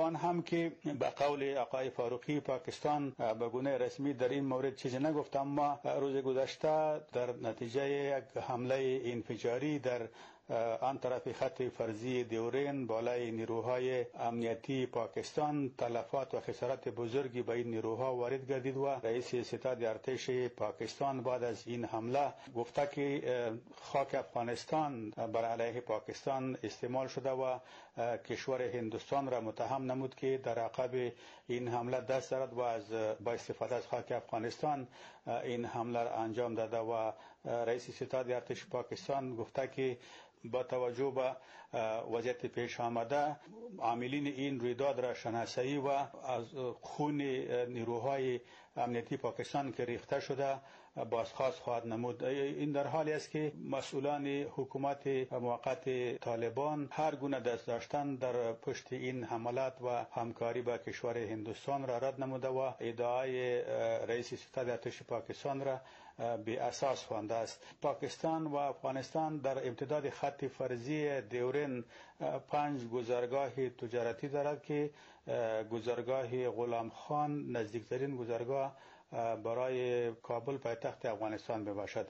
آن هم که به قول آقای فاروقی پاکستان به گونه رسمی در این مورد چیزی نگفت، اما روز گذشته در نتیجه یک حمله انفجاری در آن طرف خط فرضی دیورین بالای نیروهای امنیتی پاکستان تلفات و خسارت بزرگی به این نیروها وارد گردید و رئیس ستاد ارتش پاکستان بعد از این حمله گفته که خاک افغانستان بر علیه پاکستان استعمال شده و کشور هندوستان را متهم نمود که در عقب این حمله دست دارد و با استفاده از خاک افغانستان این حمله را انجام داده و رئیس ستاد ارتش پاکستان گفته که با توجه به وضعیت پیش آمده عاملین این رویداد را شناسایی و از خون نیروهای امنیتی پاکستان که ریخته شده بازخواست خواهد نمود. این در حالی است که مسئولان حکومت موقت طالبان هر گونه دست داشتن در پشت این حملات و همکاری با کشور هندوستان را رد نموده و ادعای رئیس ستاد ارتش پاکستان را بی اساس خوانده است. پاکستان و افغانستان در امتداد خط فرضی دیورین 5 گذرگاه تجارتی دارد که گذرگاه غلام خان نزدیکترین گذرگاه برای کابل پایتخت افغانستان میباشد.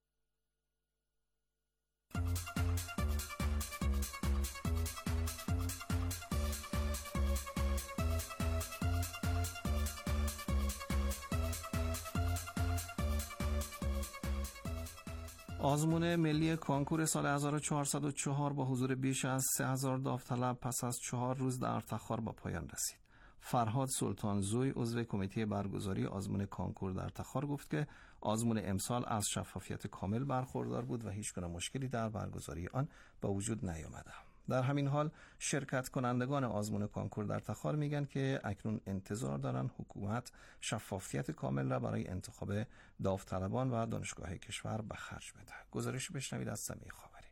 آزمون ملی کنکور سال 1404 با حضور بیش از 3000 داوطلب پس از 4 روز در تخار به پایان رسید. فرهاد سلطانزوی عضو کمیته برگزاری آزمون کنکور در تخار گفت که آزمون امسال از شفافیت کامل برخوردار بود و هیچ گونه مشکلی در برگزاری آن به وجود نیامده. در همین حال شرکت کنندگان آزمون کنکور در تخار میگن که اکنون انتظار دارن حکومت شفافیت کامل را برای انتخاب داوطلبان و دانشگاه کشور به خرج بده. گزارش بشنوید از سمیع خاوری.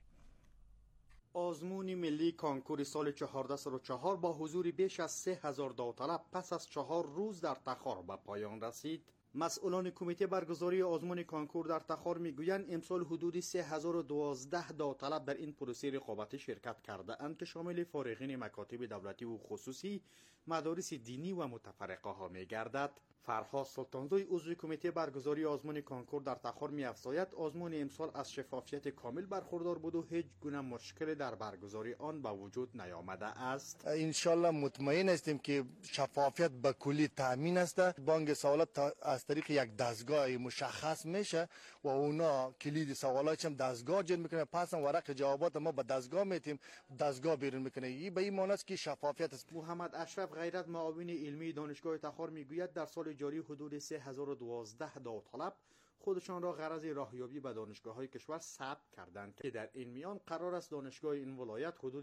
آزمون ملی کنکور سال 1404 با حضور بیش از 3000 داوطلب پس از 4 روز در تخار به پایان رسید. مسئولان کمیته برگزاری آزمون کنکور در تخار میگویند امسال حدود 3012 داوطلب در این پروسه رقابتی شرکت کرده اند که شامل فارغین مکاتب دولتی و خصوصی، مدارس دینی و متفرقه ها میگردد. فرهاد سلطانزوی عضو کمیته برگزاری آزمون کنکور در تخار می‌افزاید آزمون امسال از شفافیت کامل برخوردار بود و هیچ گونه مشکل در برگزاری آن به وجود نیامده است. ان شاء الله مطمئن هستیم که شفافیت به کلی تامین است. بانک سوالات از طریق یک دستگاه مشخص میشه و اونا کلید سوالات هم دستگاه جن میکنه، پس هم ورق جوابات ما به دستگاه میتیم، دستگاه بیرون میکنه. این به این معنی است که شفافیت است. محمد اشرف غیرت معاون علمی دانشگاه تخار میگوید در سال جاری حدود 3012 داوطلب خودشان را غرض راهیابی به دانشگاه‌های کشور ثبت کردند که در این میان قرار است دانشگاه این ولایت حدود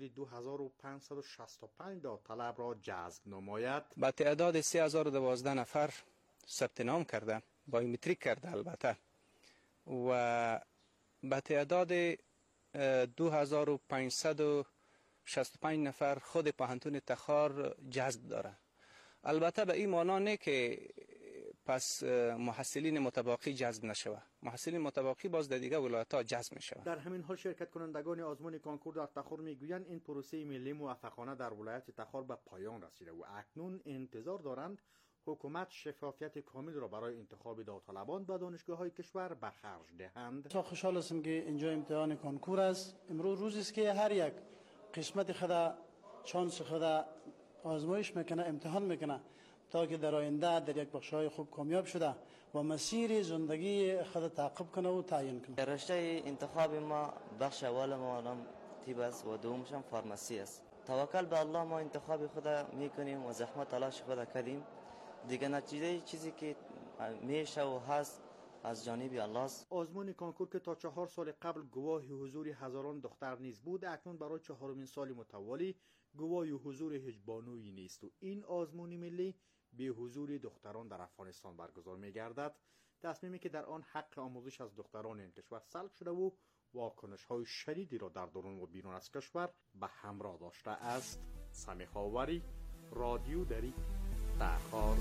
2565 داوطلب را جذب نماید. با تعداد 3012 نفر ثبت نام کردند، بایومتریک کرده البته، و با تعداد 2565 نفر خود پوهنتون تخار جذب داره. البته به این معنا نه که پس محصلین متباقی جذب نشوه، محصلین متباقی باز در دیگه ولایت‌ها جذب میشوه. در همین حال شرکت کنندگان آزمون کنکور در تخار میگویند این پروسه ملی موفقانه در ولایت تخار به پایان رسیده و اکنون انتظار دارند حکومت شفافیت کامل را برای انتخاب داوطلبان به دانشگاه‌های کشور به خرج دهند. تا خوشحال هستم که اینجا امتحان کنکور است. امروز روزی است که هر یک قسمت خود شانس خود آزمایش میکنه، امتحان میکنه تا که در آینده در یک بخش‌های خوب کامیاب شده و مسیر زندگی خود تعقیب کنه و تعیین کنه. رشته انتخاب ما بخش اول ما طب است و دومش هم فارمسی است. توکل به الله ما انتخاب خود میکنیم و زحمت تلاش خود کردیم. دیگه نتیجه چیزی که میشه و هست از جانب الله است. آزمون کنکور که تا 4 سال قبل گواه حضور هزاران دختر نیز بود، اکنون برای 4مین سال متوالی گواه حضور هیچ بانویی نیست و این آزمون ملی به حضور دختران در افغانستان برگزار می‌گردد. تصمیمی که در آن حق آموزش از دختران این کشور سلب شده و واکنش‌های شدیدی را در درون و بیرون از کشور به همراه داشته است. سمیع خاوری، رادیو دری، تخار.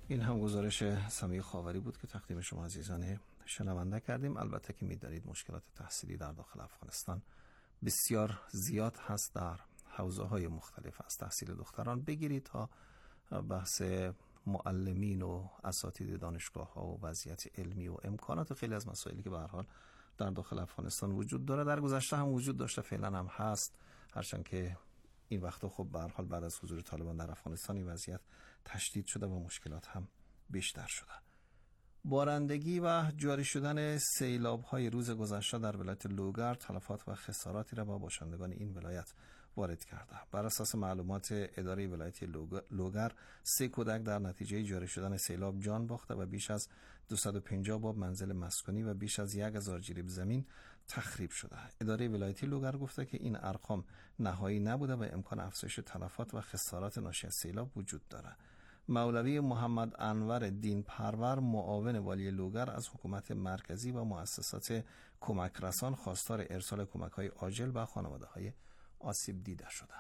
این هم گزارش سمیع خاوری بود که تقدیم شما عزیزان شنونده کردیم. البته که می‌دانید مشکلات تحصیلی در داخل افغانستان بسیار زیاد هست، در حوزه‌های مختلف از تحصیل دختران بگیرید تا بحث معلمین و اساتید دانشگاه‌ها و وضعیت علمی و امکانات خیلی از مسائلی که به هر حال در داخل افغانستان وجود داره، در گذشته هم وجود داشته، فعلا هم هست، هرچند که این وقتا خب به هر حال بعد از حضور طالبان در افغانستان این وضعیت تشدید شده و مشکلات هم بیشتر شده. بارندگی و جاری شدن سیلاب‌های روز گذشته در ولایت لوگر تلفات و خساراتی را با باشندگان این ولایت وارد کرده. بر اساس معلومات اداره ولایت لوگر 3 کودک در نتیجه جاری شدن سیلاب جان باخته و بیش از 250 باب منزل مسکونی و بیش از 1000 جریب زمین تخریب شده. اداره ولایتی لوگر گفته که این ارقام نهایی نبوده و امکان افزایش تلفات و خسارات ناشی از سیلاب وجود دارد. مولوی محمد انور دین پرور معاون والی لوگر از حکومت مرکزی و مؤسسات کمک رسان خواستار ارسال کمک‌های عاجل به خانواده‌های آسیب دیده شده.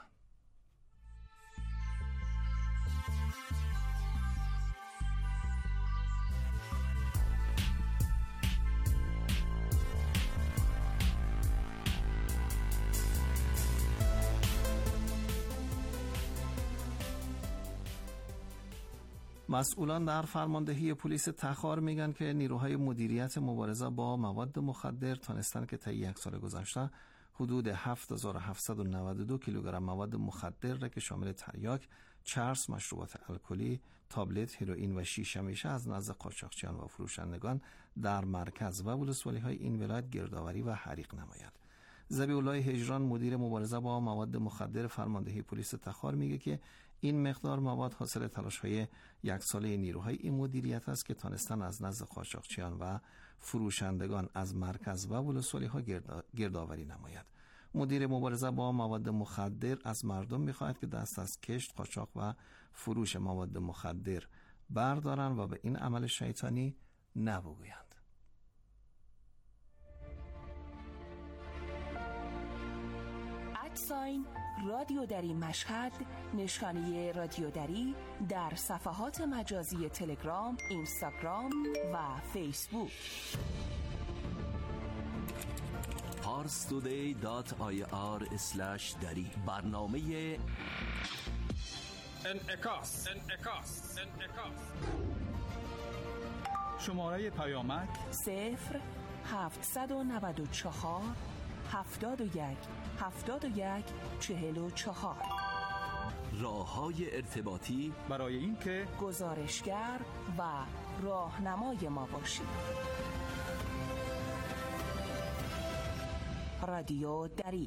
مسئولان در فرماندهی پلیس تخار میگن که نیروهای مدیریت مبارزه با مواد مخدر تانستن که طی 1 سال گذشته حدود 7792 کیلوگرم مواد مخدر را که شامل تریاک، چرس، مشروبات الکلی، تابلت، هروئین و شیشه میشه از نزد قاچاقچیان و فروشندگان در مرکز و ولسوالی‌های این ولایت گردآوری و حریق نماید. ذبیح الله هجران مدیر مبارزه با مواد مخدر فرماندهی پلیس تخار میگه که این مقدار مواد حاصل تلاش‌های 1 ساله نیروهای این مدیریت است که تانستن از نزد قاچاقچیان و فروشندگان از مرکز و ولسوالی‌ها گردآوری نماید. مدیر مبارزه با مواد مخدر از مردم می‌خواهد که دست از کشت، قاچاق و فروش مواد مخدر بردارند و به این عمل شیطانی نبگویند. ادساین رادیو دری مشهد، نشانی رادیو دری در صفحات مجازی تلگرام، اینستاگرام و فیسبوک. parstoday.ir/dari برنامه انعکاس. شماره پیامک 0794 71 71 44. راه‌های ارتباطی برای اینکه گزارشگر و راهنمای ما باشید. رادیو دری.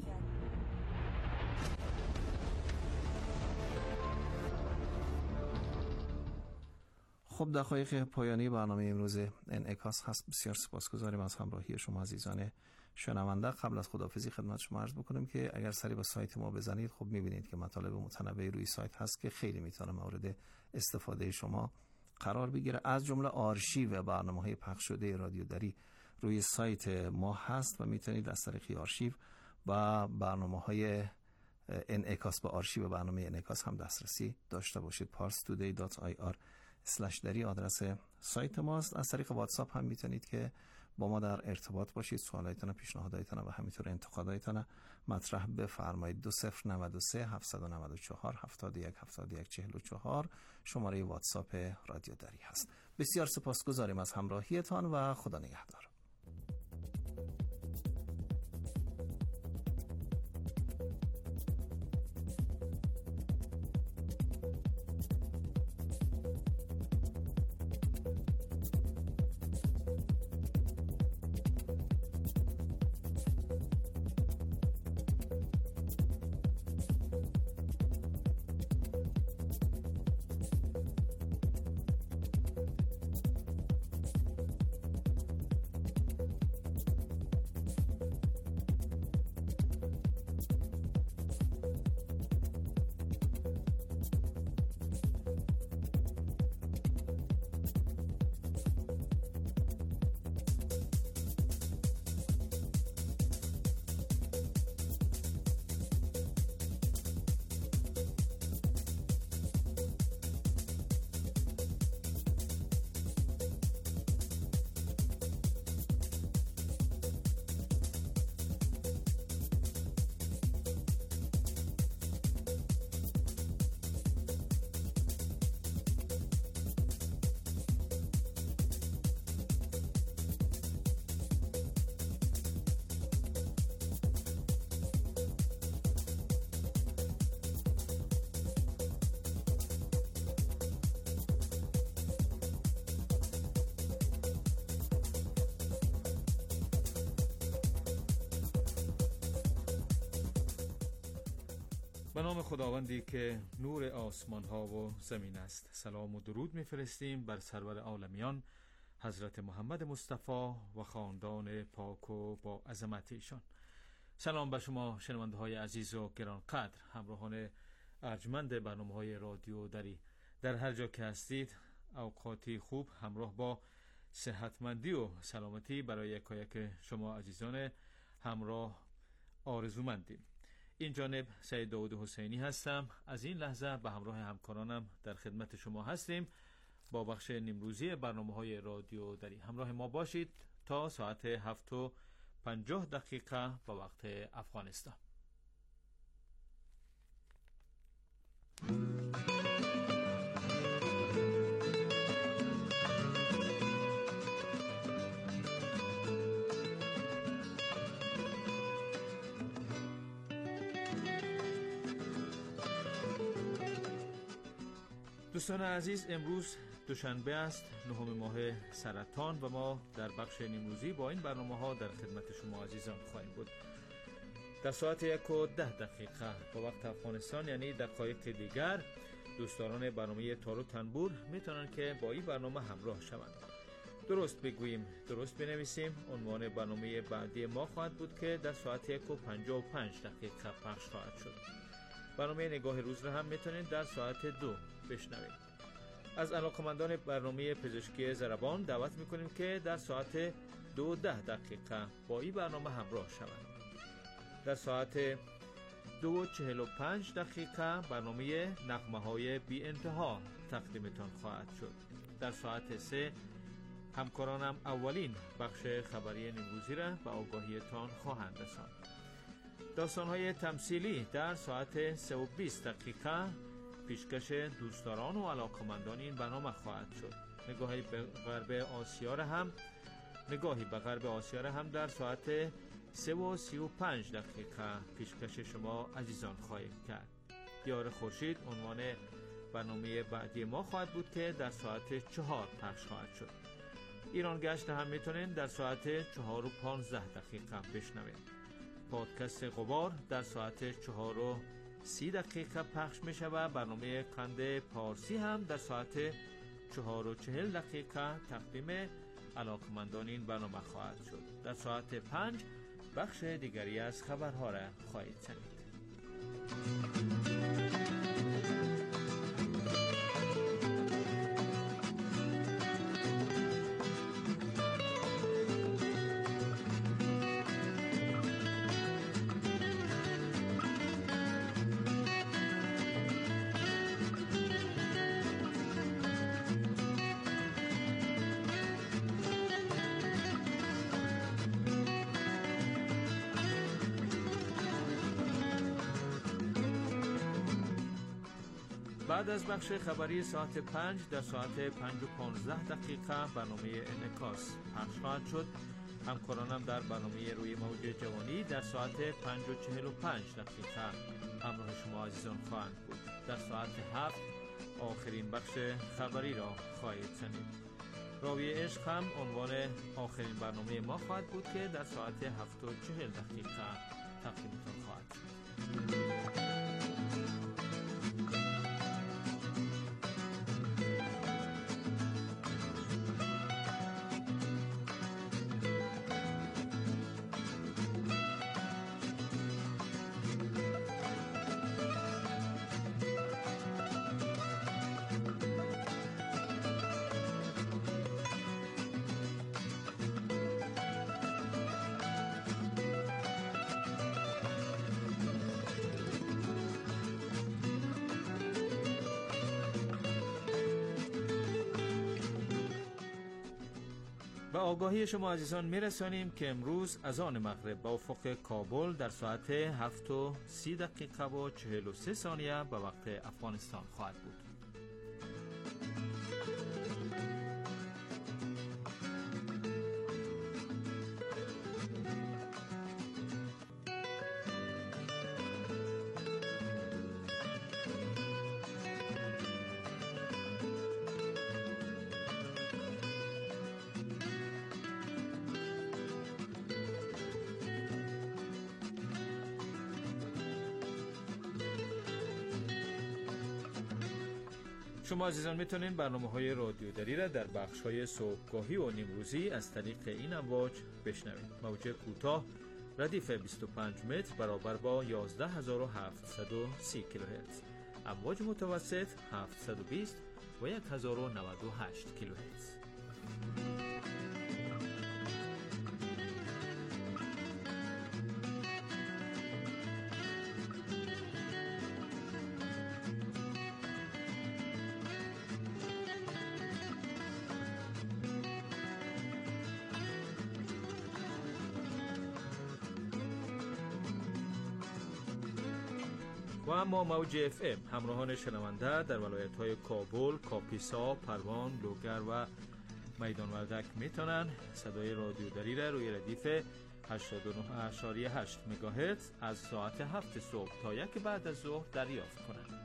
خب دقایق پایانی برنامه امروز انعکاس هست. بسیار سپاسگزاریم از همراهی شما عزیزان شنونده. قبل از خداحافظی خدمت شما عرض بکنم که اگر سری به سایت ما بزنید خب می‌بینید که مطالب متنوعی روی سایت هست که خیلی میتونه مورد استفاده شما قرار بگیره. از جمله آرشیو برنامه‌های پخش شده رادیو دری روی سایت ما هست و میتونید از طریق آرشیو و برنامه‌های انعکاس به آرشیو برنامه انعکاس هم دسترسی داشته باشید. parstoday.ir/dari آدرس سایت ماست. از طریق واتساپ هم میتونید که با ما در ارتباط باشید، سوالایتان، پیشنهاداتتان و همینطور انتقاداتتان مطرح بفرمایید. 2093 794 71 71 44 شماره واتساپ رادیو دری هست. بسیار سپاسگزاریم از همراهیتان و خدا نگهدار. به نام خداوندی که نور آسمان ها و زمین است، سلام و درود میفرستیم بر سرور عالمیان حضرت محمد مصطفی و خاندان پاک و با عظمت ایشان. سلام بر شما شنونده های عزیز و گرانقدر، همراهان ارجمند برنامه های رادیو دری در هر جا که هستید. اوقاتی خوب همراه با صحتمندی و سلامتی برای یکایک شما عزیزان همراه آرزومندیم. این جانب سید داود حسینی هستم. از این لحظه به همراه همکارانم در خدمت شما هستیم با بخش نیمروزی برنامه‌های رادیو دری. همراه ما باشید تا ساعت 7:50 به وقت افغانستان. دوستان عزیز، امروز دوشنبه است، 9 ماه سرطان و ما در بخش نیمروزی با این برنامه ها در خدمت شما عزیزان خواهیم بود. در ساعت 1:10 با وقت افغانستان، یعنی دقایق دیگر، دوستان برنامه تار و تنبور میتونن که با این برنامه همراه شوند. درست بگوییم، درست بنویسیم. عنوان برنامه بعدی ما خواهد بود که در ساعت 1:55 پخش خواهد شد. برنامه نگاه روز را هم میتونید در ساعت 2 بشنوید. از علاقمندان برنامه پزشکی ضربان دعوت میکنیم که در ساعت 2:10 با این برنامه همراه شوند. در ساعت 2:45 برنامه نغمه های بی انتها تقدیمتان خواهد شد. در ساعت 3 همکارانم اولین بخش خبری نیمروزی را به آگاهیتان خواهند رساند. داستان‌های تمثیلی در ساعت 3:20 پیشکش دوستداران و علاقمندان این برنامه خواهد شد. نگاهی به غرب آسیا هم در ساعت 3:35 پیشکش شما عزیزان خواهیم کرد. دیار خورشید عنوان برنامه بعدی ما خواهد بود که در ساعت 4 پخش خواهد شد. ایران گشت هم میتونین در ساعت 4:15 بشنوید. پادکست غبار در ساعت 4:30 پخش می شود. برنامه قند پارسی هم در ساعت 4:40 تقدیم علاقمندان این برنامه خواهد شد. در ساعت 5 بخش دیگری از خبرها را خواهید شنید. بعد از بخش خبری ساعت 5 در ساعت 5:15 برنامه انعکاس پخش خواهد شد. همکارانم در برنامه روی موج جوانی در ساعت 5:45 همراه شما عزیزان خواهند بود. در ساعت 7 آخرین بخش خبری را خواهید شنید. راوی عشق هم عنوان آخرین برنامه ما خواهد بود که در ساعت 7:40 تقدیمتان خواهد شد. به آگاهی شما عزیزان میرسانیم که امروز اذان مغرب به افق کابل در ساعت 7:30 و 43 ثانیه به وقت افغانستان خواهد بود. شما عزیزان میتونین برنامه‌های رادیو دری را در بخش‌های صبحگاهی و نیمروزی از طریق این امواج بشنوید. موج کوتاه ردیف 25 متر برابر با 11730 کیلوهرتز، امواج متوسط 720 و 1098 کیلوهرتز. و اما موج FM همراهان شنونده در ولایت‌های کابل، کاپیسا، پروان، لوگر و میدان وردک میتونن صدای رادیو دری را روی ردیف 89.8 مگاهرتز از ساعت 7 صبح تا 1 بعد از ظهر دریافت کنند.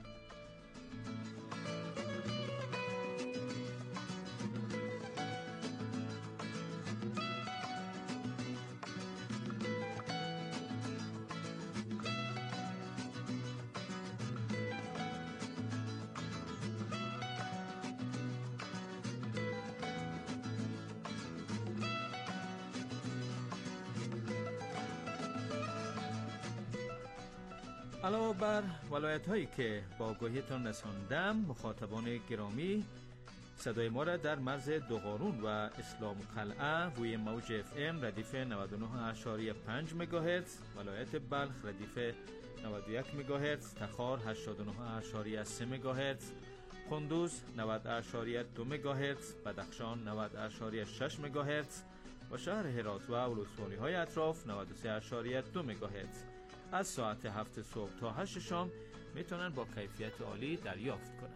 علاوه بر ولایت هایی که با آگاهیتان رساندم، مخاطبان گرامی صدای ما را در مرز دوغارون و اسلام قلعه روی موج اف ام ردیف 99.5 مگاهرتز، ولایت بلخ ردیف 91 مگاهرتز، تخار 89.3 مگاهرتز، قندوز 90.2 مگاهرتز، بدخشان 90.6 مگاهرتز و شهر هرات و ولسوالی های اطراف 93.2 مگاهرتز از ساعت 7 صبح تا 8 شام میتونن با کیفیت عالی دریافت کنن.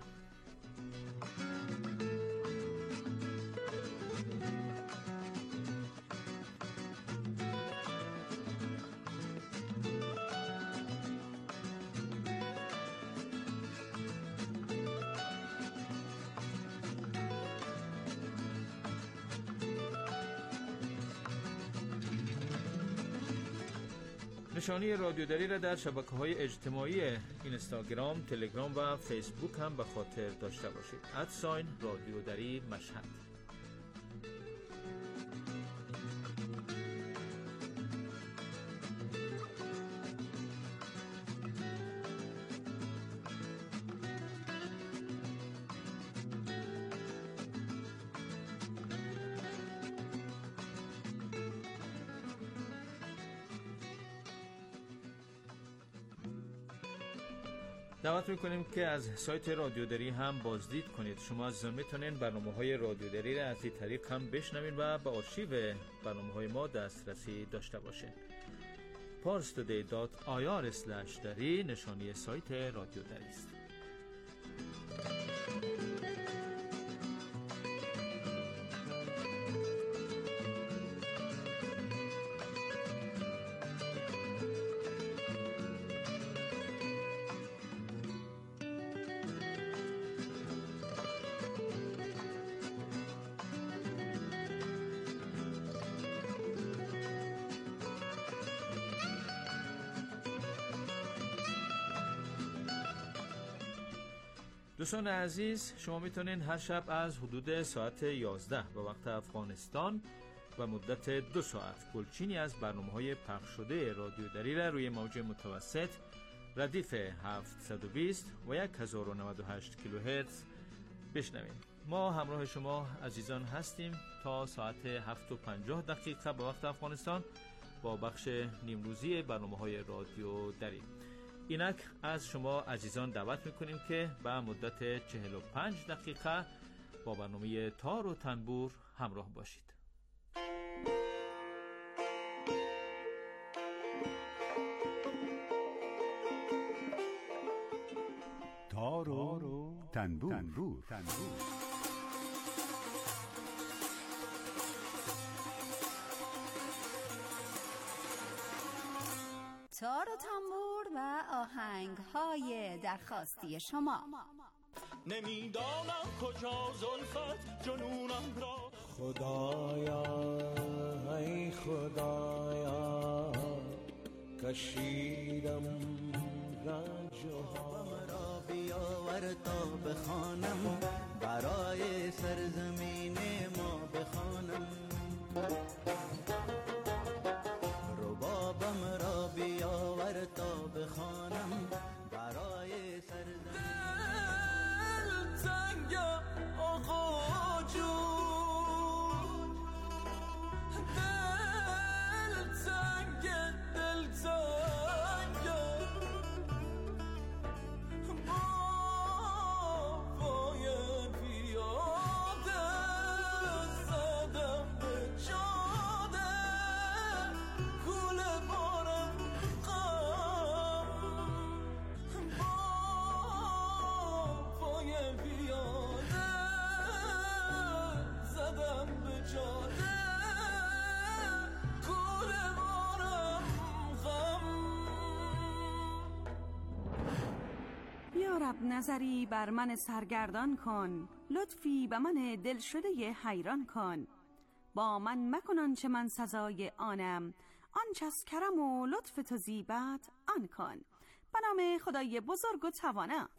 نشانی رادیو دری را در شبکه‌های اجتماعی اینستاگرام، تلگرام و فیسبوک هم به خاطر داشته باشید. @رادیو دری مشهد. دعوت میکنیم که از سایت رادیو دری هم بازدید کنید. شما عزیزان میتونین برنامه‌های رادیو دری را از این طریق هم بشنوین و به آرشیو برنامه‌های ما دسترسی داشته باشین. parstoday.ir/dari نشانی سایت رادیو دری است. دوستان عزیز، شما میتونین هر شب از حدود ساعت 11 به وقت افغانستان و مدت 2 ساعت گلچینی از برنامه‌های پخش شده رادیو دری را روی موج متوسط ردیف 720 و 1098 کیلوهرتز بشنوید. ما همراه شما عزیزان هستیم تا ساعت 7:50 به وقت افغانستان با بخش نیمروزی برنامه‌های رادیو دری. اینک از شما عزیزان دعوت میکنیم که به مدت 45 دقیقه با برنامه تار و تنبور همراه باشید. تار و تنبور. تار و تنبور و آهنگ‌های درخواستی شما. نمیدانم کجا زلفت جنونم را، خدایا ای خدایا کشیدم رنج و غم را بیاور تا بخوانم، برای سرزمین ما بخوانم. ربابم را بیاور تا بخوانم، برای سرزمین. دل تنگ آقا جون، دل تنگ، دل تنگ، بابای پیاده زدم به جاده، کوله بارم غم، بابای پیاده زدم به جاده، کوله بارم غم. یا رب نظری بر من سرگردان کن، لطفی به من دل شده حیران کن. با من مکنان چه من سزای آنم، آنچه از کرم و لطف تو زیبت آن کن. به نام خدای بزرگ و توانا.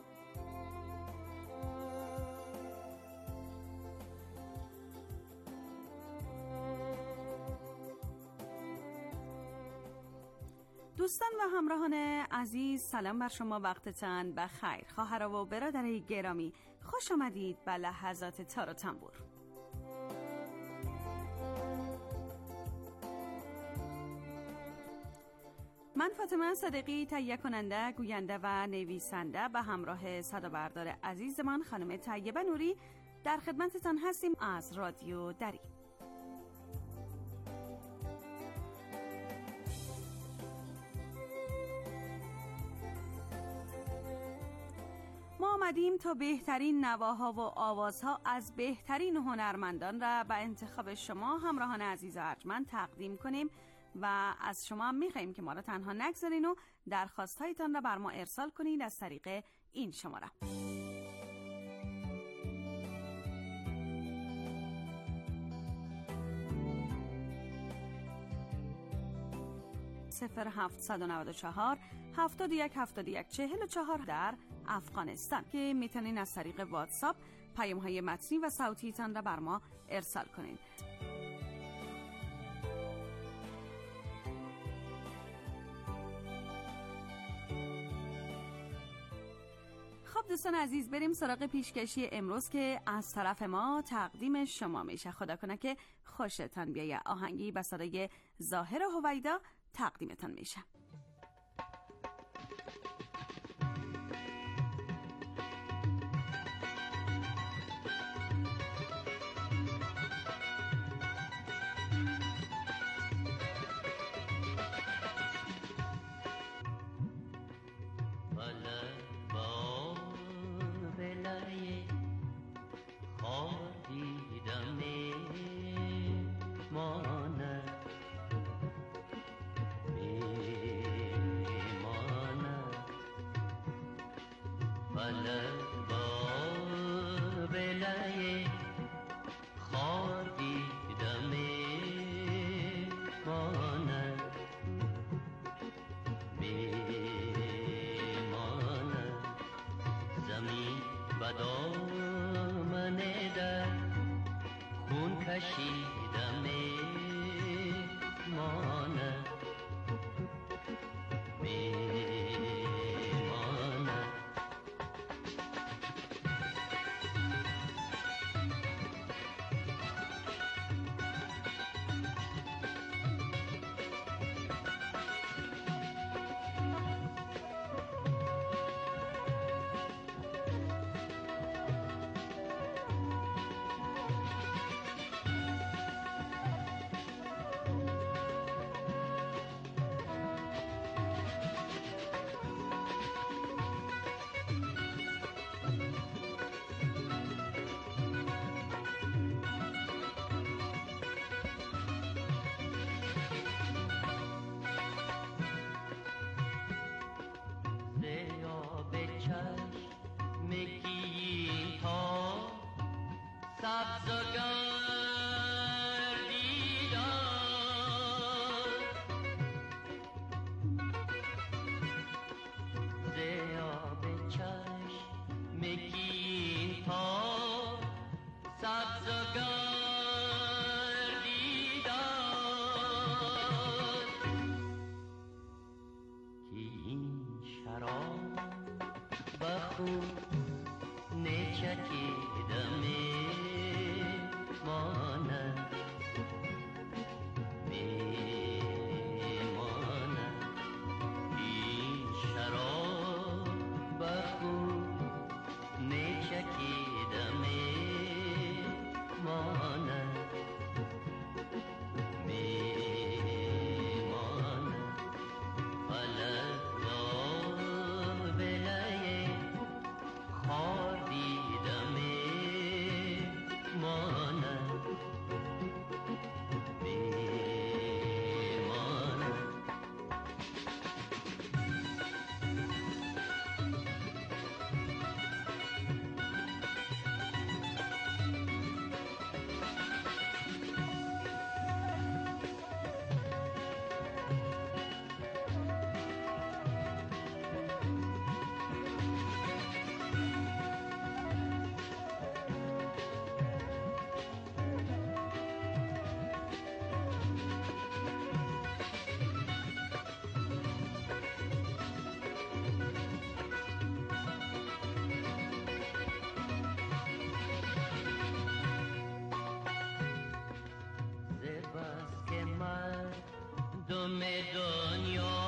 دوستان و همراهان عزیز، سلام بر شما، وقتتان بخیر. خواهرها و برادرای گرامی، خوش آمدید به لحظات تار و تنبور. من فاطمه صادقی، تهیه کننده، گوینده و نویسنده، به همراه صدابردار عزیزمان خانم طیبه نوری در خدمتتان هستیم از رادیو دری. ما آمدیم تا بهترین نواها و آوازها از بهترین هنرمندان را به انتخاب شما همراهان عزیز و ارجمند تقدیم کنیم و از شما هم میخواییم که ما را تنها نگذارین و درخواستهایتان را بر ما ارسال کنید از طریق این شماره. صفر 794 71 71 44 در افغانستان که میتونین از طریق واتساپ پیام‌های متنی و صوتیتان را بر ما ارسال کنین. خب دوستان عزیز، بریم سراغ پیشکشی امروز که از طرف ما تقدیم شما میشه. خدا کنه که خوشتان بیایه. آهنگی به صدای ظاهر هویدا تقدیمتان میشه. بخو نچکیدم میماند میماند این شراب بخو نچکیدم میماند دم دنیا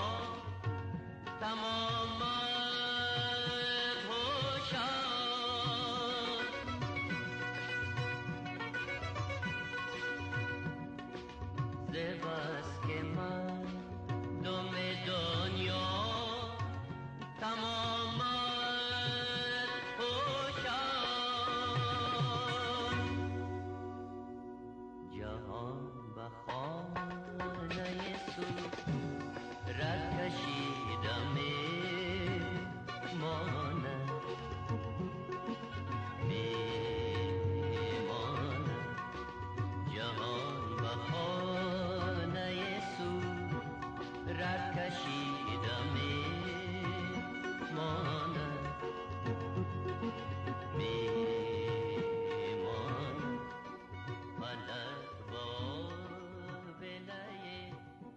تمام هوشم زباس که من دم دنیا تمام هوشم جهان بخانه رد کشیدم میماند میماند جهان بخانه سو رد کشیدم میماند میماند فلک با بلای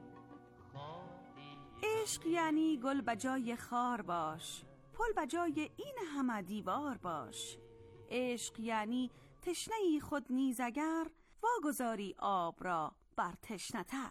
عشق یعنی گل بجای خار باش، پل بجای این همه دیوار باش. عشق یعنی تشنه‌ای خود نیز اگر واگذاری آب را بر تشنه‌تر.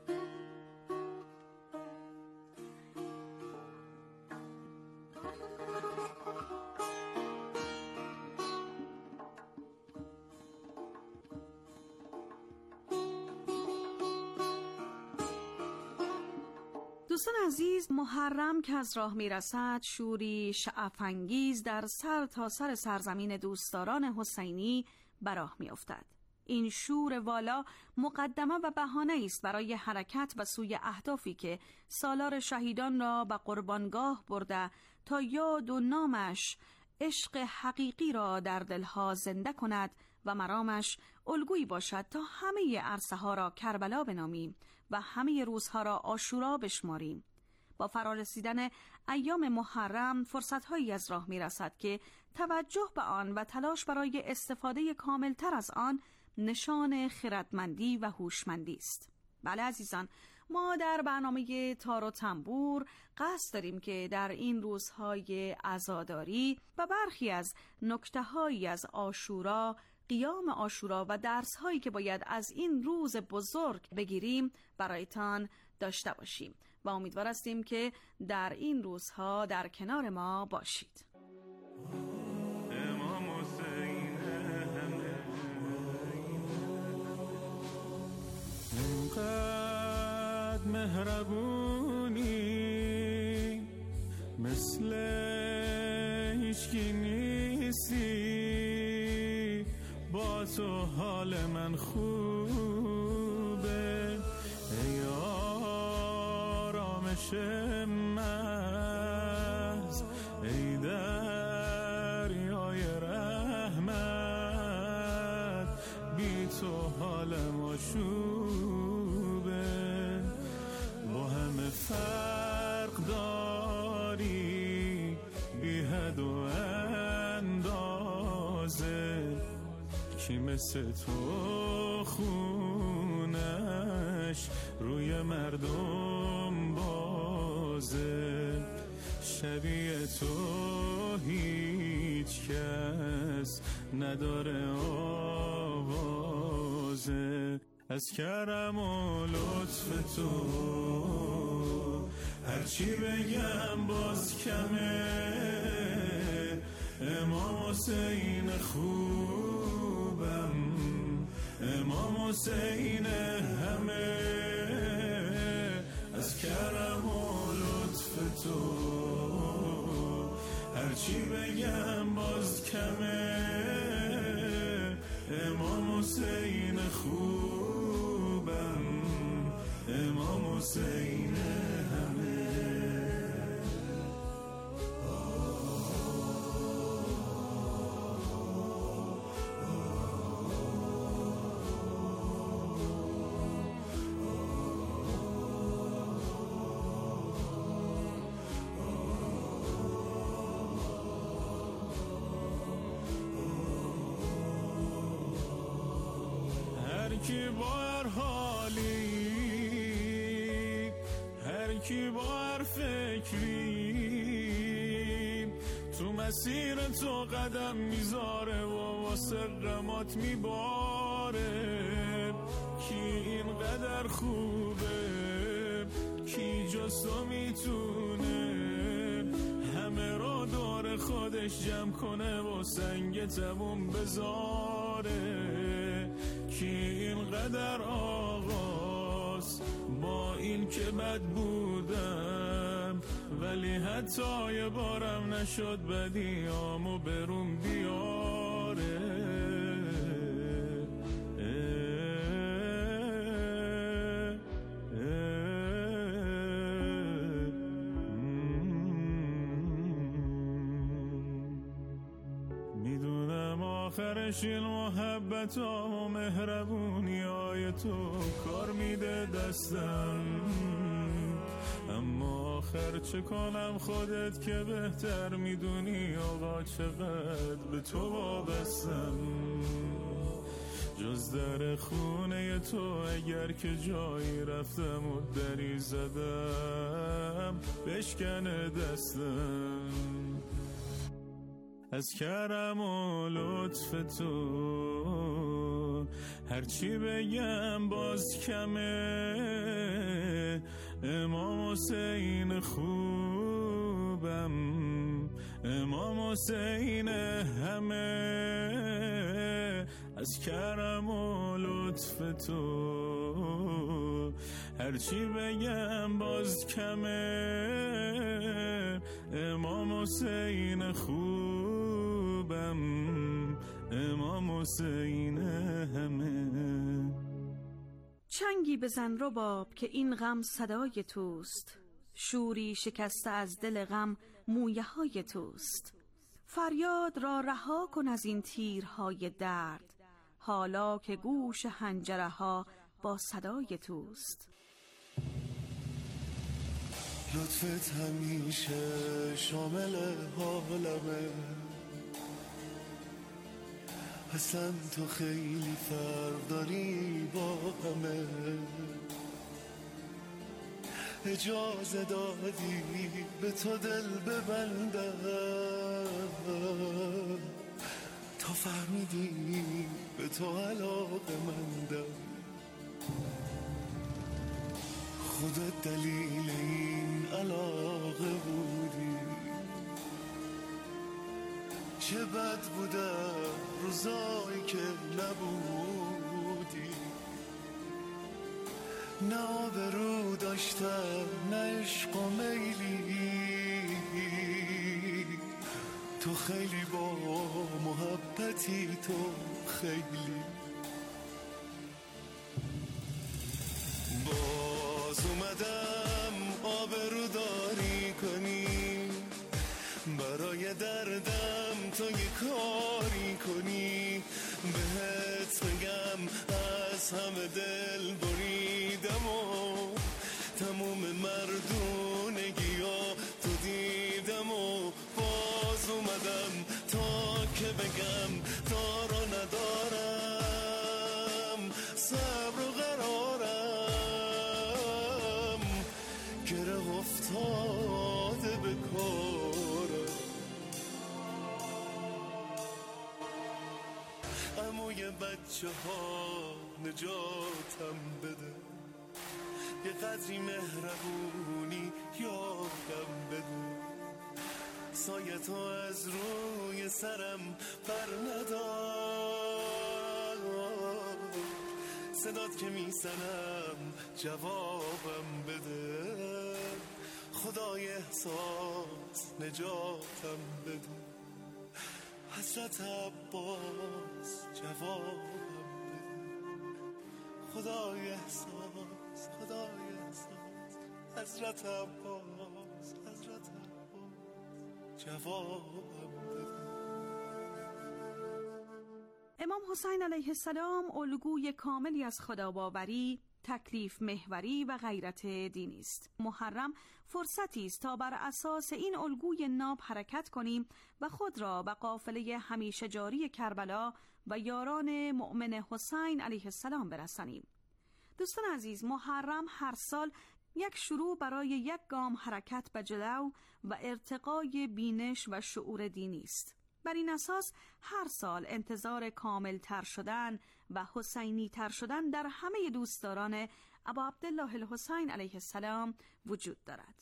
دوستان عزیز، محرم که از راه میرسد شوری شعف‌انگیز در سر تا سر سرزمین دوستداران حسینی براه میافتد. این شور والا مقدمه و بهانه است برای حرکت به سوی اهدافی که سالار شهیدان را به قربانگاه برده تا یاد و نامش عشق حقیقی را در دلها زنده کند و مرامش الگویی باشد تا همه عرصه ها را کربلا بنامیم و همه روزها را عاشورا بشماریم. با فرارسیدن ایام محرم فرصت‌هایی از راه می‌رسد که توجه به آن و تلاش برای استفاده کاملتر از آن نشان خردمندی و هوشمندی است. بله عزیزان، ما در برنامه تار و تنبور قصد داریم که در این روزهای عزاداری و برخی از نکته‌هایی از عاشورا، قیام عاشورا و درس‌هایی که باید از این روز بزرگ بگیریم برایتان داشته باشیم و امیدوار هستیم که در این روزها در کنار ما باشید. انقدر مهربونی مثل هیچکی نیستی، با تو حال من خوبه، ای آرامش محض، ای دریای رحمت، بی تو حالم آشوبه، با همه فرق داری بی حد و اندازه، کی مثل تو خونش روی مردم بازه، شبیه تو و هیچ کس نداره آوازه. از کرم و لطف تو هرچی بگم باز کمه. امام حسین خوبم، امام حسین همه. از کرم و لطف تو هرچی بگم باز کمه. امام حسین خوبم، امام حسین همه. کی با هر حالی، هر کی با هر فکری، تو مسیر تو قدم میذاره و واسه غمات میباره. کی اینقدر خوبه، کی جز تو میتونه همه رو دور خودش جمع کنه و سنگ تموم بذاره. کی اینقدر آغاز با این که بد بودم، ولی حتی یه بارم نشد بدیامو بروم بیاره. میدونم آخرش این محبت و مهربونی های تو کار میده دستم، اما آخر چه کنم خودت که بهتر میدونی آقا چقدر به تو وابستم. جز در خونه تو اگر که جایی رفتم و دری زدم بشکنه دستم. از کرم و لطف تو هرچی بگم باز کمه. امام حسین خوبم، امام حسین همه. از کرم و لطف تو هرچی بگم باز کمه. امام حسین خوبم، امام حسین همه. چنگی بزن رباب که این غم صدای توست، شوری شکسته از دل غم مویه های توست. فریاد را رها کن از این تیرهای درد، حالا که گوش حنجره ها با صدای توست. لطفت همیشه شامل حالمه، اصلا تو خیلی فرق داری با همه. اجازه دادی به تو دل ببندم، تا فهمیدی به تو علاقه مندم. خودت دلیل این علاقه بودی، چه بد بودم روزایی که نبودی. نه آبرو داشتم نه عشق و میلی، تو خیلی با محبتی، تو خیلی. باز اومدم آبرو داری کنی، برای دردم تو یه کاری کنی. بهت بگم از همه دل بریدم و تموم مردونگیا تو دیدم و باز اومدم تا که بگم دارو ندارم، صبر و قرارم گره افتاده به کارم. بچه ها نجاتم بده، یه قدری مهربونی یادم بده، سایه تو از روی سرم بر ندار، صدات که میزنم جوابم بده، خدای احساس نجاتم بده، حضرت عباس جوابم بده، خدای احساس، خدای احساس، حضرت عباس، حضرت عباس جوابم بده. امام حسین علیه السلام الگوی کاملی از خداباوری، تکلیف محوری و غیرت دینی است. محرم فرصتی است تا بر اساس این الگوی ناب حرکت کنیم و خود را به قافله همیشه جاری کربلا و یاران مؤمن حسین علیه السلام برسانیم. دوستان عزیز، محرم هر سال یک شروع برای یک گام حرکت به جلو و ارتقای بینش و شعور دینی است. بر این اساس هر سال انتظار کامل تر شدن و حسینی تر شدن در همه دوستداران ابا عبدالله الحسین علیه السلام وجود دارد.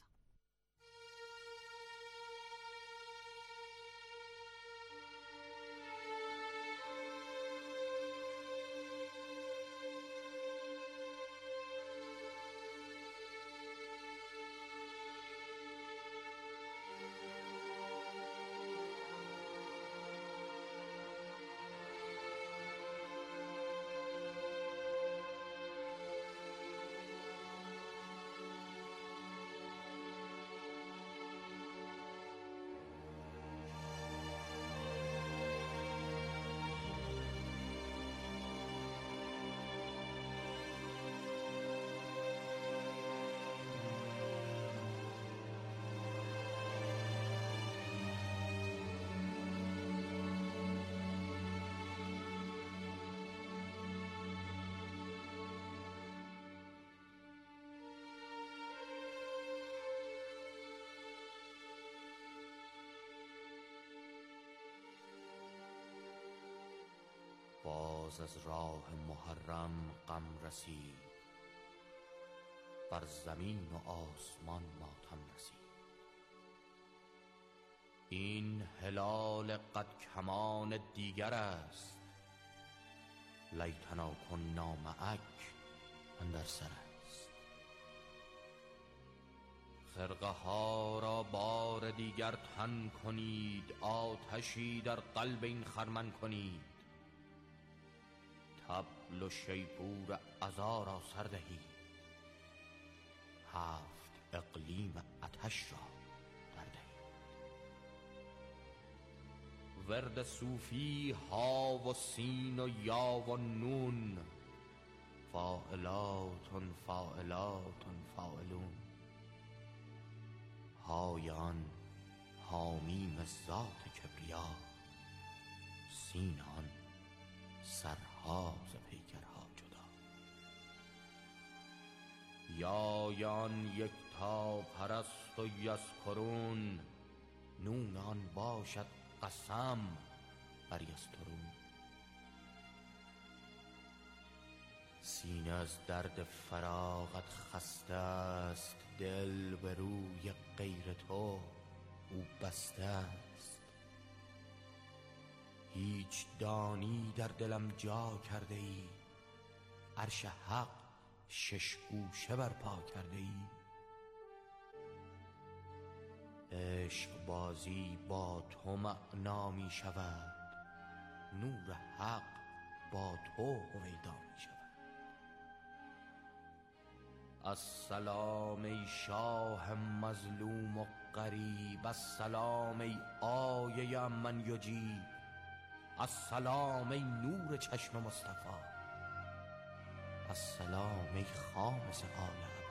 باز از راه محرم غم رسید، بر زمین و آسمان ماتم رسید. این هلال قد کمان دیگر است، لیتنا کنا معک اندر سر است. خرقه ها را بار دیگر تن کنید، آتشی در قلب این خرمن کنید. طبل و شیپور عزا را سر دهید، هفت اقلیم آتش را در دهید. ورد صوفی ها و سین و یا و نون، فاعلاتن فاعلاتن فاعلون. های آن حامیم ذات کبریا، سین آن سرها ز پیکرها جدا. یایان یکتا پرست و یذکرون، نون آن باشد قسم بر یسترون. سینه از درد فراغت خسته است، دل به روی غیر تو او بسته است. هیچ دانی در دلم جا کرده ای، عرش حق شش گوشه برپا کرده ای. عشق بازی با تو معنا می شود، نور حق با تو هویدا می شود. السلام ای شاه مظلوم و غریب، السلام ای آیه من یجیب، السلام ای نور چشم مصطفی، السلام ای خامس آل عبا.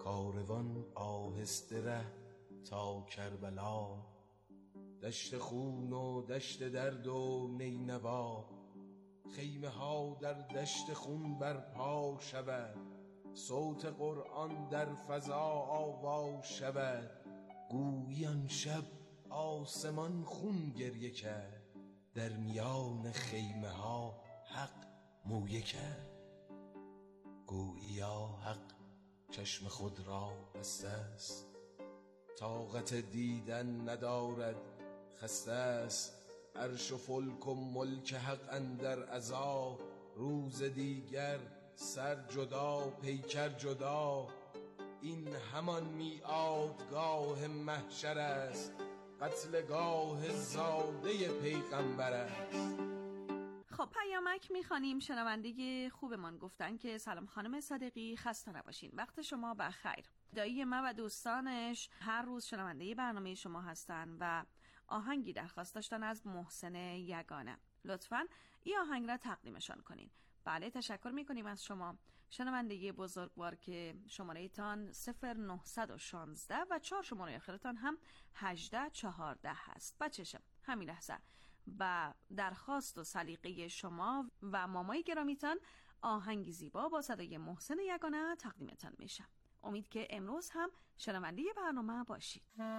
کاروان آهسته ره تا کربلا، دشت خون و دشت درد و نینوا. خیمه ها در دشت خون برپا شود، صوت قرآن در فضا آوا شود. گویی آن شب آسمان خون گریه کرد، در میان خیمه ها حق مویه کرد. گوییا حق چشم خود را بسته است، طاقت دیدن ندارد خسته است. عرش و فلک و ملک حق اندر عذاب، روز دیگر سر جدا پیکر جدا. این همان میعادگاه محشر است، قتلگاه زاده پیغمبر است. خب پیامک میخوانیم. شنونده خوبمان گفتن که سلام خانم صادقی، خسته نباشین، وقت شما بخیر. دایی من و دوستانش هر روز شنونده برنامه شما هستن و آهنگی درخواست داشتن از محسن یگانه. لطفاً این آهنگ را تقدیمشان کنین. بله تشکر میکنیم از شما شنونده بزرگوار که شماره تان 0916 و 4 شماره آخرتان هم 1814 هست. بچشم همین لحظه و درخواست و سلیقه شما و مامای گرامیتان آهنگی زیبا با صدای محسن یگانه تقدیمتان میشه. امید که امروز هم شنونده برنامه باشید.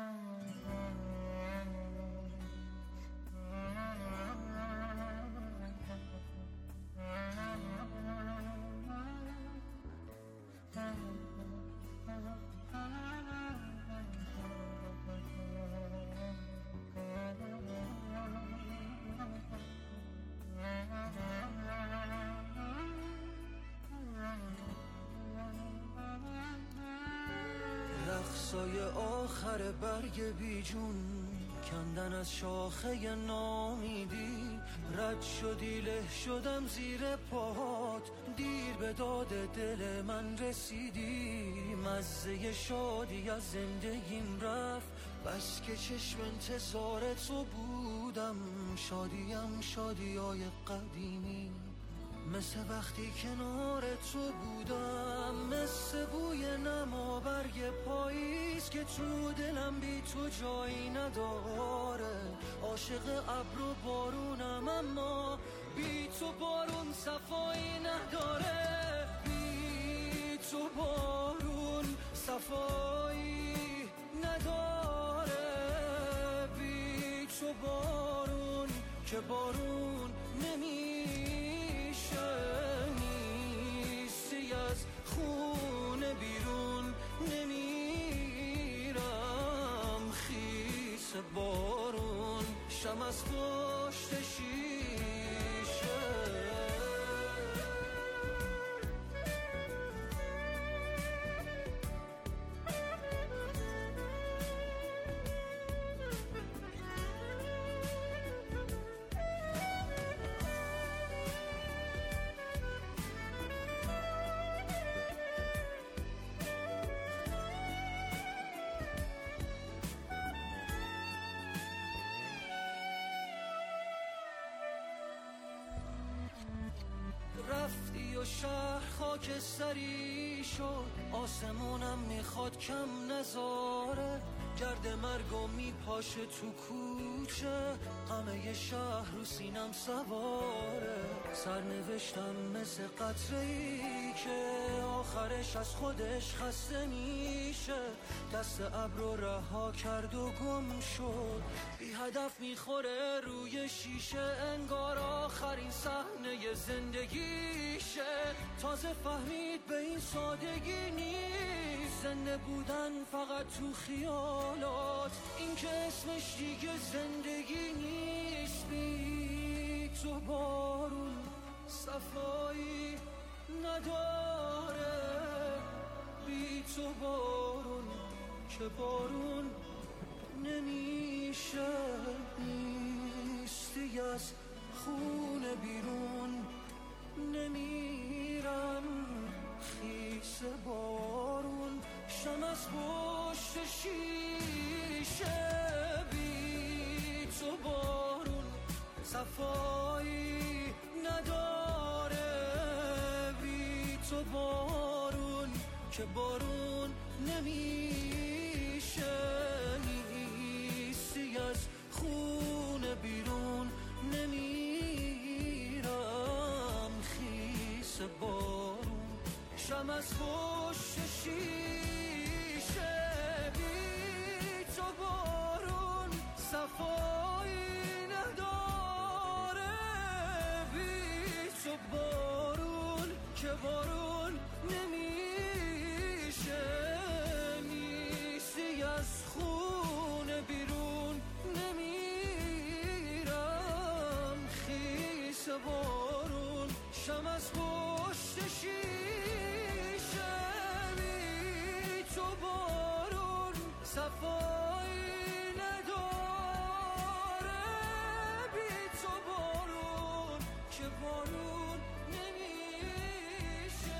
رقصای آخر برگ بیجون، کندن از شاخه نامیدی. رد شدی له شدم زیر پاهات، دیر به داد دل من رسیدی. مزه شادی از زندگیم رفت، بس که چشم انتظار تو بودم. شادیم شادیای قدیمی، مثل وقتی کنار تو بودم. مثل بوی نما برگ پاییز که تو دلم بی تو جایی نداره. عاشق ابر و بارونم اما بی تو بارون صفایی نداره. بی تو بارون صفایی نداره. بی تو بارون که بارون نیستی از خونه بیرون نمیرم. خیس بارون شم از پشت شیشه. رفتی و شهر خاکستری شد، آسمونم میخواد کم نذاره. گرد مرگو میپاشه تو کوچه، همه شهر رو سینم سواره. سرنوشتم مثل قطره‌ای که آخرش از خودش خسته میشه. دست ابر رو رها کرد و گم شد، بی هدف میخوره روی شیشه. انگار آخرین صحنه زندگیشه. تازه فهمید به این سادگی نیست زنده بودن فقط تو خیالات. این که اسمش دیگه زندگی نیست. بی تو بارون صفایی نداره. بی تو بارون که بارون نمیشه. نیستی از خونه بیرون نمیرم. خیس بارون شم از پشت شیشه. بی تو بارون صفایی نداره. بی تو بارون که بارون نمیشه، نیستی از خونه بیرون نمیرم، خیس بارون شم از پشت شیشه، بی تو بارون صفایی نداره، بی تو بارون که بارون نمیشه، نیستی از خونه بیرون نمیرم، خیس بارون شم از پشت شیشه، بی تو بارون صفایی نداره، بی تو بارون که بارون نمیشه،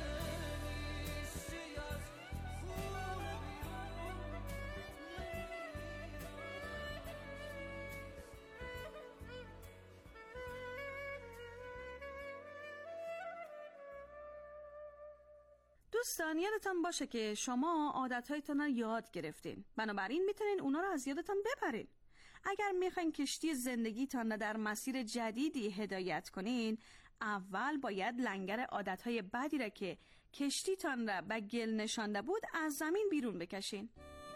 نیستی از خونه بیرون. دوستان یادتان باشه که شما عادتهایتان رو یاد گرفتین، بنابراین میتونین اونا رو از یادتان ببرین. اگر میخواین کشتی زندگیتان رو در مسیر جدیدی هدایت کنین، اول باید لنگر عادتهای بدی را که کشتیتان را به گل نشانده بود از زمین بیرون بکشین.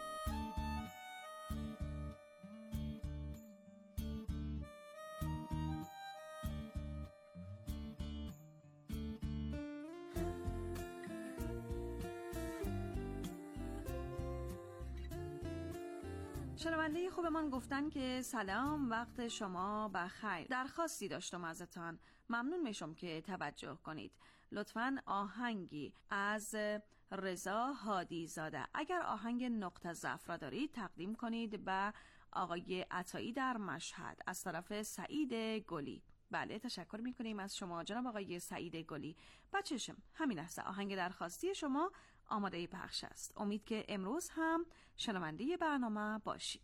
شنونده خوبمان گفتن که سلام، وقت شما بخیر. درخواستی داشتم ازتان، ممنون میشم که توجه کنید. لطفاً آهنگی از رضا هادی زاده، اگر آهنگ نقطه ضعف را دارید تقدیم کنید به آقای عطایی در مشهد از طرف سعید گلی. بله، تشکر میکنیم از شما جناب آقای سعید گلی. بچشم همین لحظه آهنگ درخواستی شما آماده پخش است. امید که امروز هم شنونده برنامه باشید.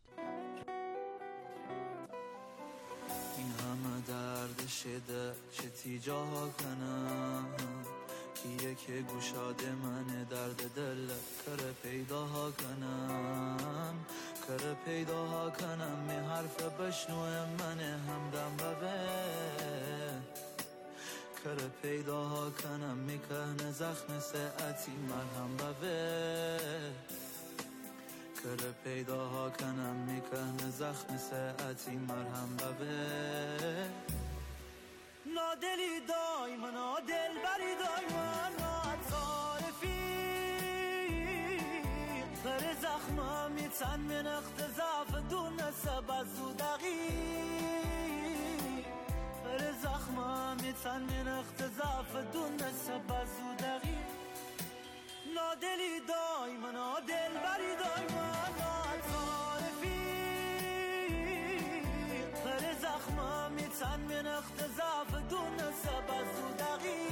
این همه درد شده چه تیجاها کنم، کیه که گوشاده من درد دل کره پیداها کنم، کره پیداها کنم، می حرف بشنو من همدم ببه، کره پیداها کنم، میکنه زخم ساعتی مرهم ببه، کره پیداها کنم، میکنه زخم ساعتی مرهم ببه، نادلی دایما نادل بری دایما ناتعارفی، کره زخمم میتن من اختزاف دون سبب زودقی، کره زخمم میتن من اختزاف دون سبب زودقی، نادلی دایما نادل بری دایما ناتعارفی، کره زخمم میتن من اختزاف دون سبب زودقی،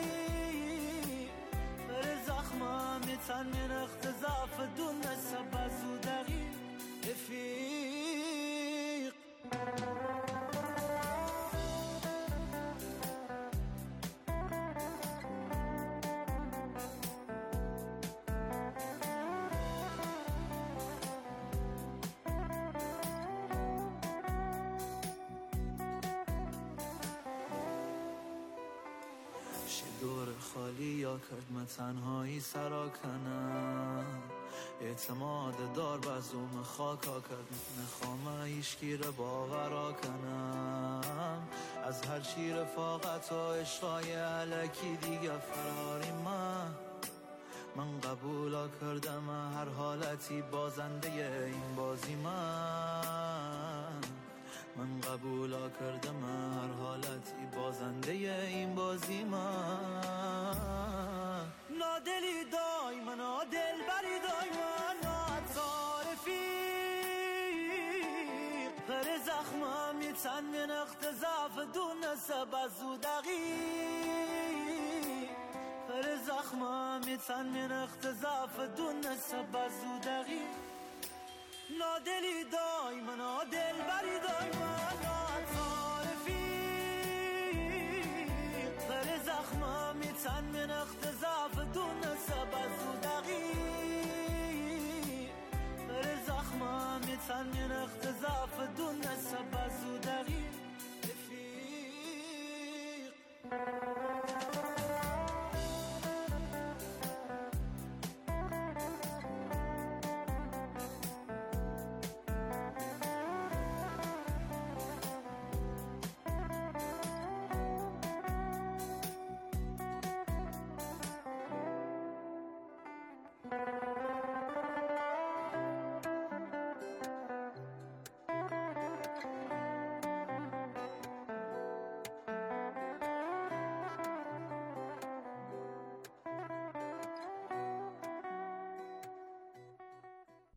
کره زخمم میتن من اختزاف دون سبب زودقی، رفیق دور خالی یا کرد من تنهایی سرا کنم، اعتماد دار بزوم خاکا کرد نخوام ایشکی رو باورا کنم، از هر چی رفاقت و عشقای علکی دیگه فراری من قبولا کردم هر حالتی بازنده این بازی من قبولا کردم هر حالتی بازنده این بازی نادلی دایما نادل بری دایما ناتعارفی، پر زخمم میتن من اختزاف دون سبب زودقی، پر زخمم میتن من اختزاف دون سبب زودقی، نادلی دایما نادل بری دایما ناتعارفی، پر زخمم میتن من اختزاف دون سبب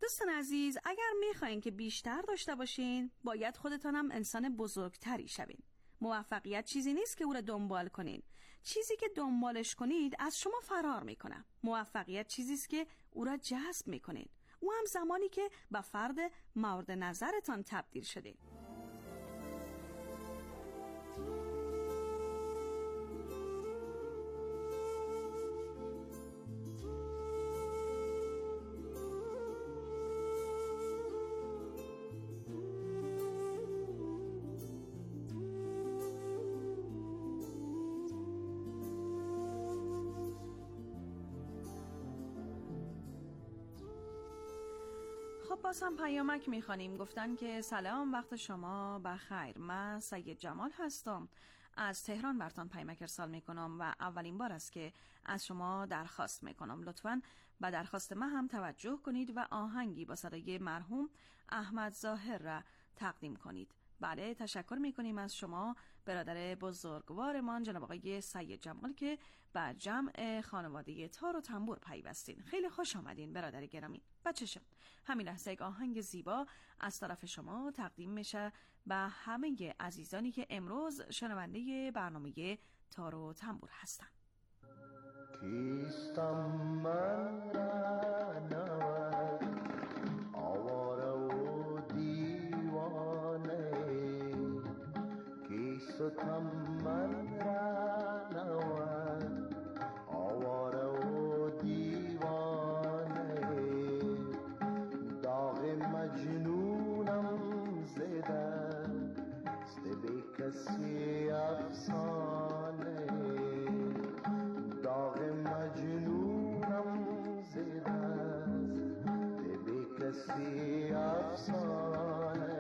دوستان عزیز، اگر میخواین که بیشتر داشته باشین باید خودتانم انسان بزرگتری شوین. موفقیت چیزی نیست که او را دنبال کنین. چیزی که دنبالش کنید از شما فرار میکنه. موفقیت چیزی است که او را جذب میکنین. او هم زمانی که به فرد مورد نظرتان تبدیل شدین. خب باز هم پیامک میخوانیم. گفتن که سلام، وقت شما بخیر. من سید جمال هستم، از تهران برتان پیامک ارسال میکنم و اولین بار است که از شما درخواست میکنم لطفاً به درخواست من هم توجه کنید و آهنگی با صدای مرحوم احمد ظاهر را تقدیم کنید. بله، تشکر میکنیم از شما برادر بزرگوارمان جناب آقای سید جمال که به جمع خانواده تار و تنبور پیوستین. خیلی خوش آمدین برادر گرامی. بچه‌شم همین لحظه یک آهنگ زیبا از طرف شما تقدیم میشه به همه عزیزانی که امروز شنونده برنامه تار و تنبور هستن. کیستم من رهنورد آواره و دیوانه، کیستم من رهنورد آواره و دیوانه، داغ مجنونم زده است به کسی افسانه، داغ مجنونم زده است به کسی افسانه.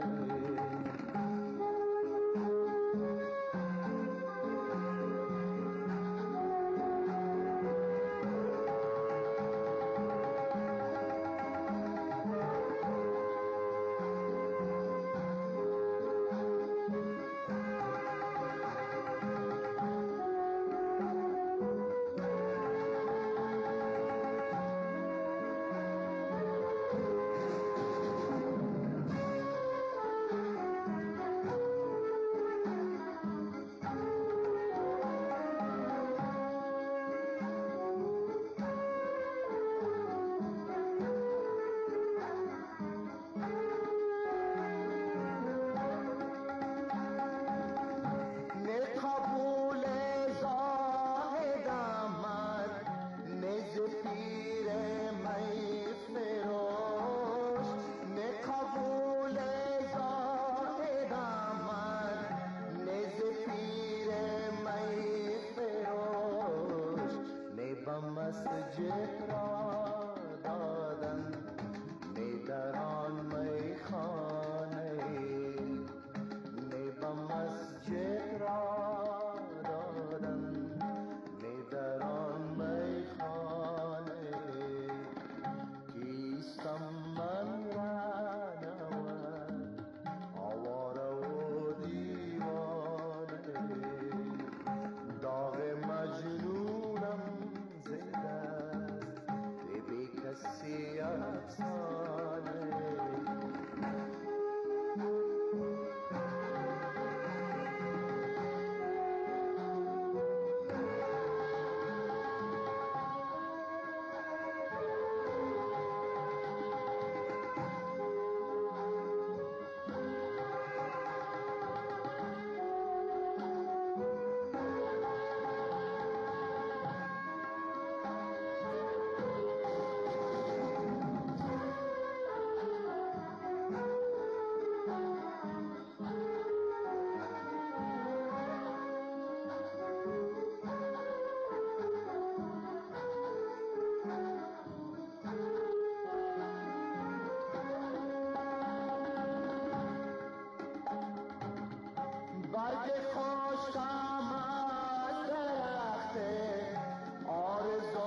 مسجد را دادن نی در آن میخانه، نی به مسجد را دادن نی در آن میخانه، کیستم من رهنورد آواره و دیوانه، داغ مجنونم کسی افسانه. برگ خشکم از درخت آرزو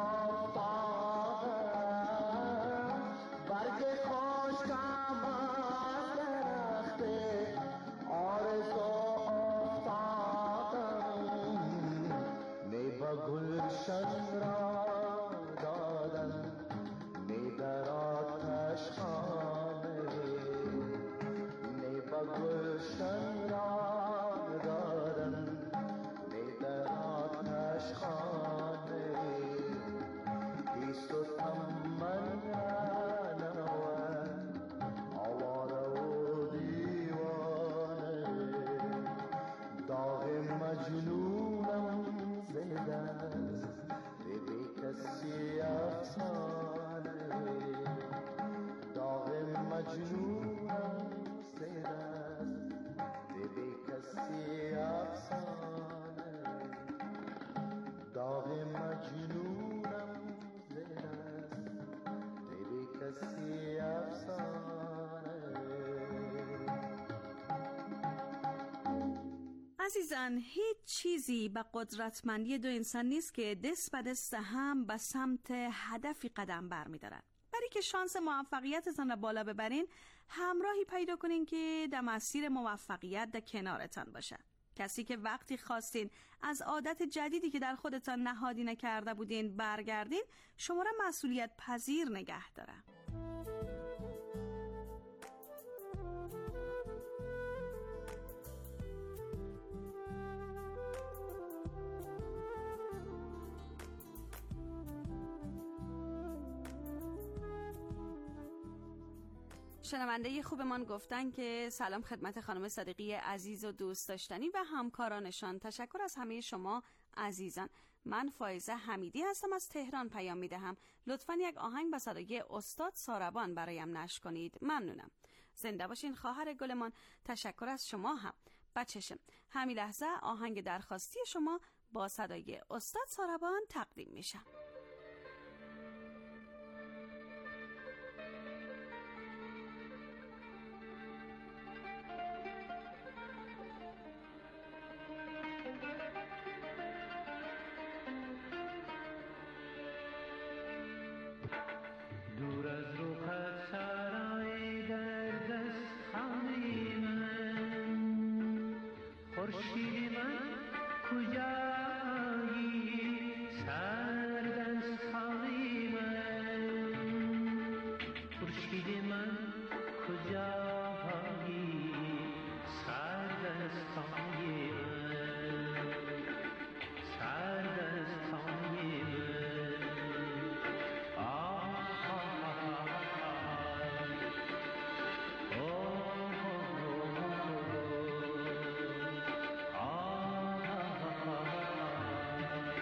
افتادم، برگ خشکم از درخت آرزو افتادم، نی به گلشن را دادن نی در آتش عزیزان، هیچ چیزی به قدرتمندی دو انسان نیست که دست به دست هم به سمت هدفی قدم برمی‌دارند. برای که شانس موفقیتتان را بالا ببرین، همراهی پیدا کنین که در مسیر موفقیت در کنارتان باشه. کسی که وقتی خواستین از عادت جدیدی که در خودتان نهادینه کرده بودین برگردین، شما را مسئولیت پذیر نگه داره. شنونده خوبمان گفتن که سلام خدمت خانم صادقی عزیز و دوست داشتنی و همکارانشان. تشکر از همه شما عزیزان. من فائزه حمیدی هستم، از تهران پیام میدهم. لطفاً یک آهنگ به صدای استاد ساربان برایم نشر کنید. ممنونم. زنده باشین خواهر گلمان. تشکر از شما هم. بچشم همین لحظه آهنگ درخواستی شما با صدای استاد ساربان تقدیم میشم.